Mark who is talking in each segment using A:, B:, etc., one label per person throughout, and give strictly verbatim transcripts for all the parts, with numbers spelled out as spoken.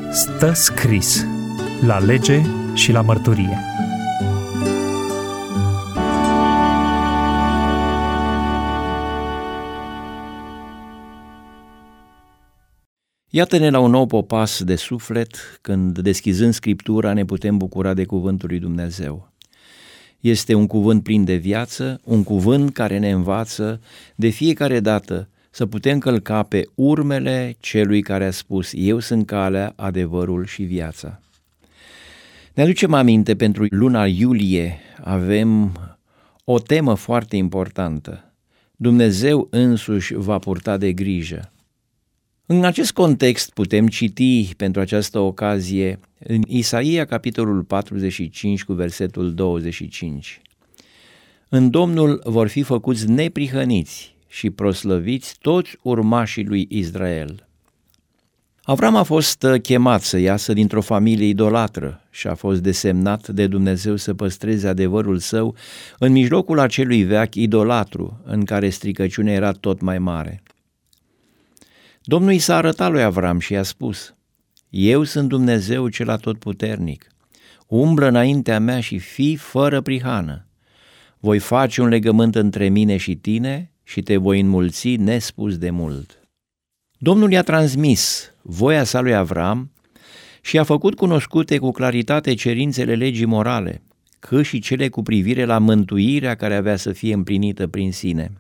A: Stă scris la lege și la mărturie.
B: Iată-ne la un nou popas de suflet, când deschizând Scriptura ne putem bucura de cuvântul lui Dumnezeu. Este un cuvânt plin de viață, un cuvânt care ne învață de fiecare dată să putem călca pe urmele celui care a spus: eu sunt calea, adevărul și viața. Ne aducem aminte, pentru luna iulie avem o temă foarte importantă. Dumnezeu însuși va purta de grijă. În acest context putem citi pentru această ocazie în Isaia capitolul patruzeci și cinci cu versetul douăzeci și cinci. În Domnul vor fi făcuți neprihăniți și proslăviți toți urmașii lui Israel. Avram a fost chemat să iasă dintr-o familie idolatră și a fost desemnat de Dumnezeu să păstreze adevărul său în mijlocul acelui veac idolatru în care stricăciunea era tot mai mare. Domnul i s-a arătat lui Avram și i-a spus: eu sunt Dumnezeu cel atotputernic, umblă înaintea mea și fii fără prihană. Voi face un legământ între mine și tine și te voi înmulți nespus de mult. Domnul i-a transmis voia sa lui Avram și a făcut cunoscute cu claritate cerințele legii morale, cât și cele cu privire la mântuirea care avea să fie împlinită prin sine.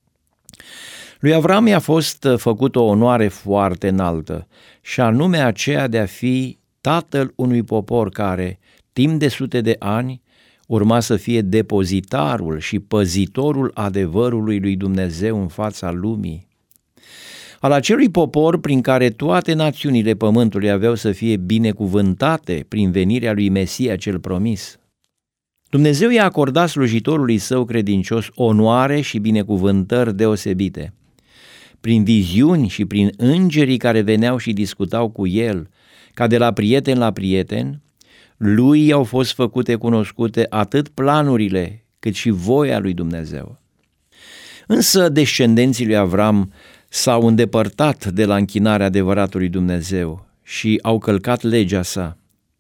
B: Lui Avram i-a fost făcută o onoare foarte înaltă, și anume aceea de a fi tatăl unui popor care, timp de sute de ani, urma să fie depozitarul și păzitorul adevărului lui Dumnezeu în fața lumii. Al acelui popor prin care toate națiunile pământului aveau să fie binecuvântate prin venirea lui Mesia cel promis. Dumnezeu i-a acordat slujitorului său credincios onoare și binecuvântări deosebite. Prin viziuni și prin îngerii care veneau și discutau cu el, ca de la prieten la prieten, lui i-au fost făcute cunoscute atât planurile cât și voia lui Dumnezeu. Însă descendenții lui Avram s-au îndepărtat de la închinarea adevăratului Dumnezeu și au călcat legea sa.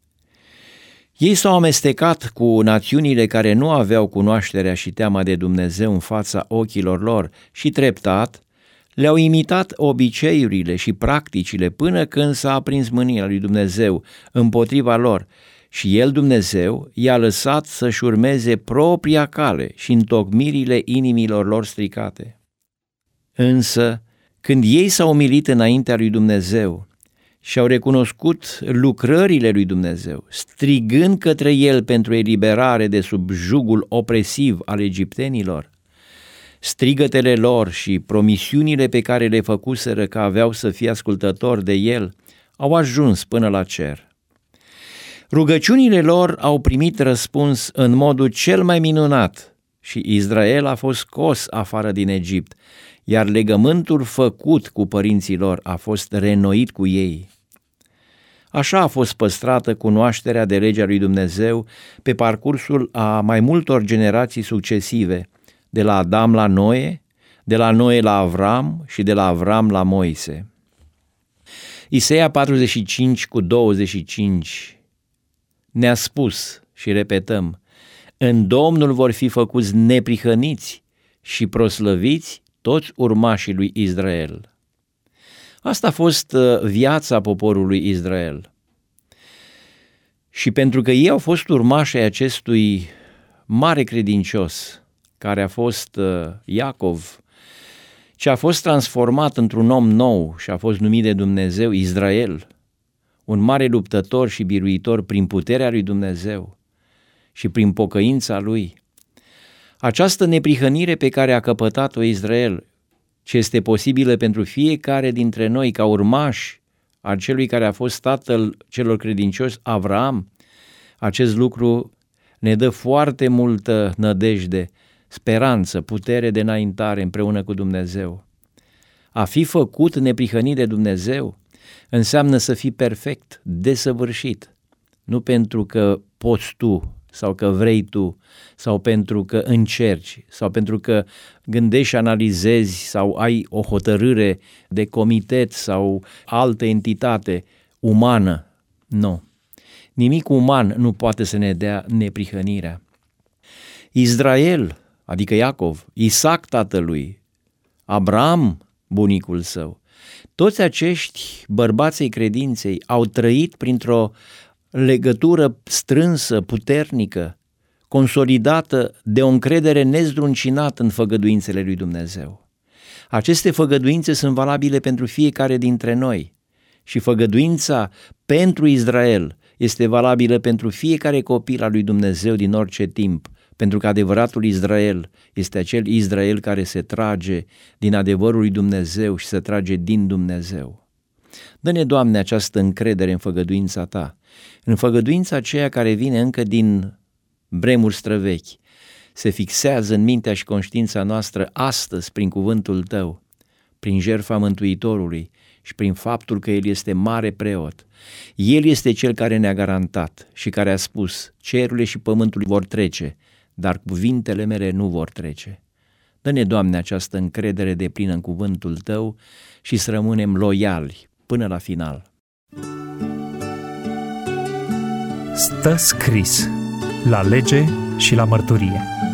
B: Ei s-au amestecat cu națiunile care nu aveau cunoașterea și teama de Dumnezeu în fața ochilor lor și treptat le-au imitat obiceiurile și practicile până când s-a aprins mânia lui Dumnezeu împotriva lor și El, Dumnezeu, i-a lăsat să-și urmeze propria cale și întocmirile inimilor lor stricate. Însă, când ei s-au umilit înaintea lui Dumnezeu și au recunoscut lucrările lui Dumnezeu, strigând către El pentru eliberare de sub jugul opresiv al egiptenilor, strigătele lor și promisiunile pe care le făcuseră că aveau să fie ascultători de El au ajuns până la cer. Rugăciunile lor au primit răspuns în modul cel mai minunat și Israel a fost scos afară din Egipt, iar legământul făcut cu părinții lor a fost reînnoit cu ei. Așa a fost păstrată cunoașterea de legea lui Dumnezeu pe parcursul a mai multor generații succesive, de la Adam la Noe, de la Noe la Avram și de la Avram la Moise. Isaia patruzeci și cinci cu douăzeci și cinci ne-a spus și repetăm: în Domnul vor fi făcuți neprihăniți și proslăviți toți urmașii lui Israel. Asta a fost viața poporului Israel. Și pentru că ei au fost urmașii acestui mare credincios, care a fost Iacov, ce a fost transformat într-un om nou și a fost numit de Dumnezeu Israel, un mare luptător și biruitor prin puterea lui Dumnezeu și prin pocăința lui. Această neprihănire pe care a căpătat-o Israel, ce este posibilă pentru fiecare dintre noi ca urmași a celui care a fost tatăl celor credincioși, Avram, acest lucru ne dă foarte multă nădejde, speranță, putere de înaintare împreună cu Dumnezeu. A fi făcut neprihănit de Dumnezeu înseamnă să fii perfect, desăvârșit, nu pentru că poți tu sau că vrei tu, sau pentru că încerci, sau pentru că gândești și analizezi sau ai o hotărâre de comitet sau altă entitate umană Nu. Nimic uman nu poate să ne dea neprihănirea. Israel, adică Iacov, Isaac tatălui, Abraham bunicul său, toți acești bărbați ai credinței au trăit printr-o legătură strânsă, puternică, consolidată de o încredere nezdruncinată în făgăduințele lui Dumnezeu. Aceste făgăduințe sunt valabile pentru fiecare dintre noi și făgăduința pentru Israel este valabilă pentru fiecare copil al lui Dumnezeu din orice timp, pentru că adevăratul Israel este acel Israel care se trage din adevărul lui Dumnezeu și se trage din Dumnezeu. Dă-ne, Doamne, această încredere în făgăduința Ta, în făgăduința aceea care vine încă din vremuri străvechi, se fixează în mintea și conștiința noastră astăzi prin cuvântul Tău, prin jertfa Mântuitorului și prin faptul că El este mare preot. El este Cel care ne-a garantat și care a spus: cerurile și pământul vor trece, dar cuvintele mele nu vor trece. Dă-ne, Doamne, această încredere deplină în cuvântul Tău și să rămânem loiali până la final.
A: Stă scris la lege și la mărturie.